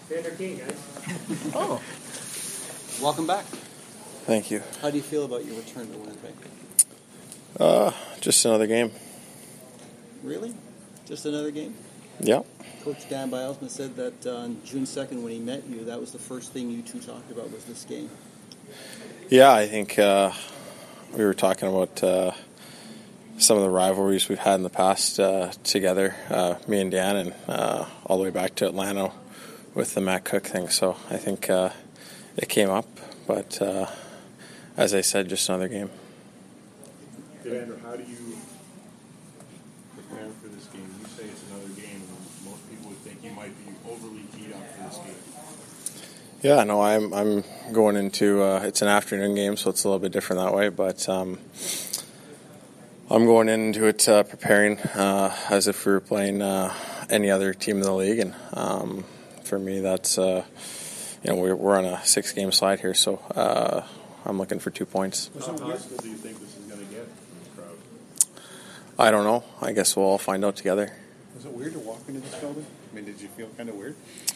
Vander Kane, guys. Oh. Welcome back. Thank you. How do you feel about your return to Winnipeg? Just another game. Really? Just another game? Yeah. Coach Dan Bylsma said that on June 2nd when he met you, that was the first thing you two talked about was this game. Yeah, I think we were talking about some of the rivalries we've had in the past together, me and Dan, and all the way back to Atlanta with the Matt Cook thing. So I think it came up, but as I said, just another game. Evander, how do you prepare for this game? You say it's another game, and most people would think you might be overly teed up for this game. Yeah, no, I'm going into it's an afternoon game, so it's a little bit different that way. But I'm going into it preparing as if we were playing any other team in the league, and for me, that's we're on a 6-game slide here, so I'm looking for 2 points. How hostile do you think this is going to get from the crowd? I don't know. I guess we'll all find out together. Was it weird to walk into this building? I mean, did you feel kind of weird?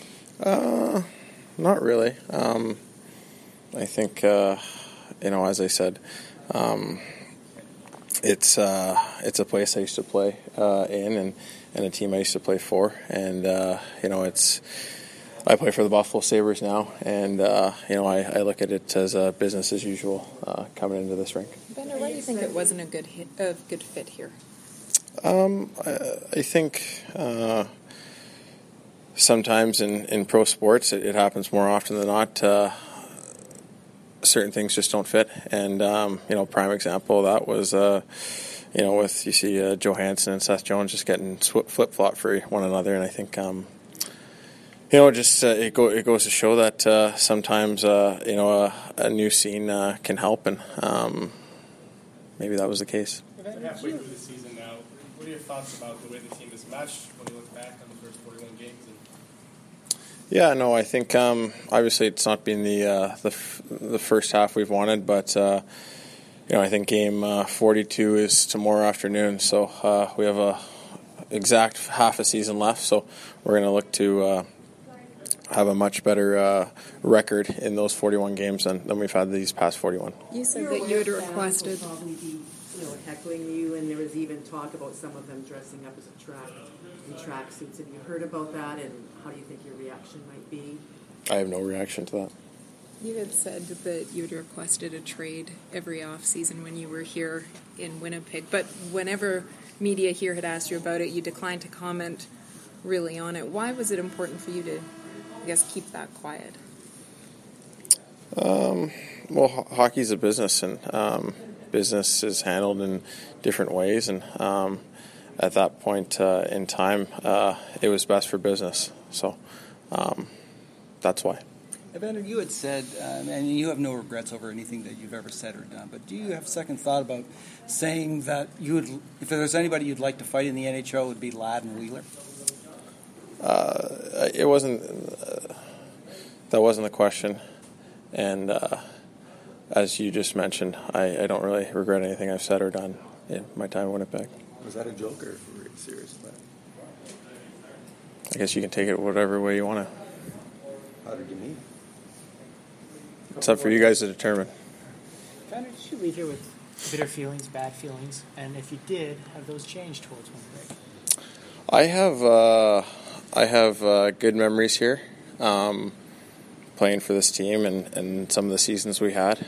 Not really. I think, as I said, it's a place I used to play in and a team I used to play for. And, I play for the Buffalo Sabres now. And, I look at it as a business as usual coming into this rink. Vander, why do you think it wasn't a good fit here? I think sometimes in pro sports it happens more often than not. Certain things just don't fit, and prime example of that was with you see Johansson and Seth Jones just getting flip-flop for one another, and I think it goes to show that sometimes a new scene can help, and maybe that was the case. Halfway through the season now, what are your thoughts about the way the team is matched when you look back on the first 41 games? Yeah, no, I think obviously it's not been the first half we've wanted, but I think game 42 is tomorrow afternoon, so we have a exact half a season left, so we're going to look to have a much better record in those 41 games than we've had these past 41. You said that you had requested heckling you, and there was even talk about some of them dressing up as in tracksuits. Have you heard about that, and how do you think your reaction might be? I have no reaction to that. You had said that you had requested a trade every off-season when you were here in Winnipeg, but whenever media here had asked you about it, you declined to comment really on it. Why was it important for you to, I guess, keep that quiet? Well, hockey's a business, and business is handled in different ways, and at that point in time, it was best for business. So that's why. Evander, you had said, and you have no regrets over anything that you've ever said or done, but do you have second thought about saying that you would, if there was anybody you'd like to fight in the NHL, it would be Ladd and Wheeler? It wasn't. That wasn't the question, and as you just mentioned, I don't really regret anything I've said or done in my time in Winnipeg. Was that a joke or were you serious about it? I guess you can take it whatever way you want to. How did you mean? It's up for you guys to determine. Vander, did you leave here with bitter feelings, bad feelings? And if you did, have those changed towards Winnipeg? I have good memories here, playing for this team and some of the seasons we had.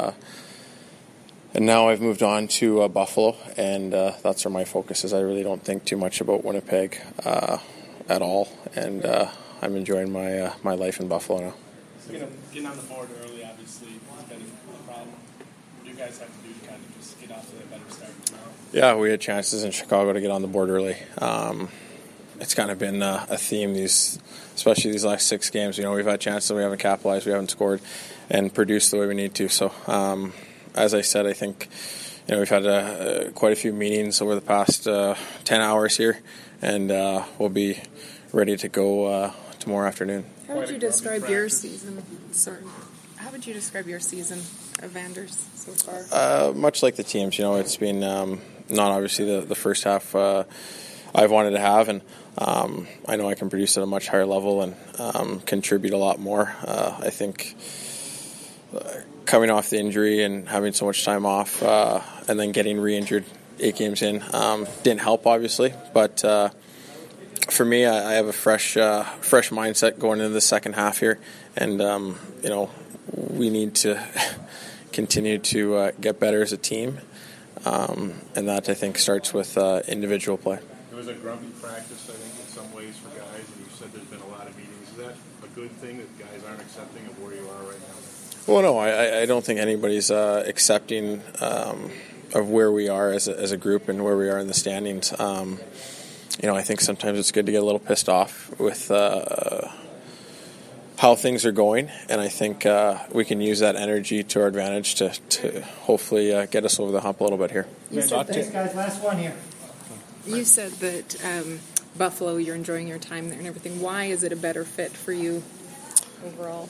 And now I've moved on to Buffalo, and that's where my focus is. I really don't think too much about Winnipeg at all, and I'm enjoying my life in Buffalo now. Getting on the board early, obviously, has been a problem. What do you guys have to do to kind of just get off to a better start tomorrow? Yeah, we had chances in Chicago to get on the board early. It's kind of been a theme, especially these last 6 games. We've had chances, we haven't capitalized, we haven't scored, and produced the way we need to. So, as I said, I think we've had quite a few meetings over the past 10 hours here, and we'll be ready to go tomorrow afternoon. How would you describe your season? How would you describe your season of Vander's so far? Much like the teams, it's been not obviously the first half I've wanted to have, and I know I can produce at a much higher level and contribute a lot more. I think coming off the injury and having so much time off and then getting re-injured 8 games in didn't help, obviously, but for me, I have a fresh mindset going into the second half here, and we need to continue to get better as a team, and that I think starts with individual play. It was a grumpy practice, I think, in some ways for guys, and you said there's been a lot of meetings. Is that a good thing that guys aren't accepting of where you are right now? Well, no, I don't think anybody's accepting of where we are as a group and where we are in the standings. I think sometimes it's good to get a little pissed off with how things are going, and I think we can use that energy to our advantage to hopefully get us over the hump a little bit here. Thanks, guys. Last one here. You said that Buffalo, you're enjoying your time there and everything. Why is it a better fit for you overall?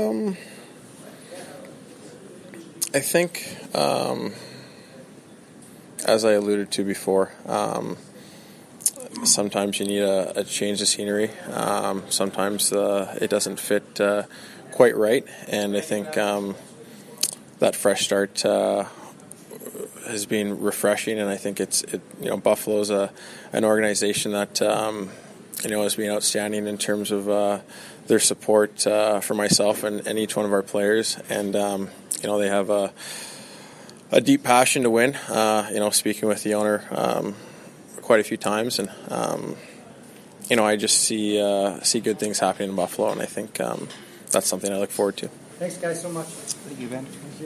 I think, as I alluded to before, sometimes you need a change of scenery. Sometimes it doesn't fit quite right, and I think that fresh start has been refreshing. And I think Buffalo's an organization that has been outstanding in terms of their support for myself and each one of our players, and they have a deep passion to win. Speaking with the owner quite a few times, and I just see good things happening in Buffalo, and I think that's something I look forward to. Thanks, guys, so much. Thank you, Ben.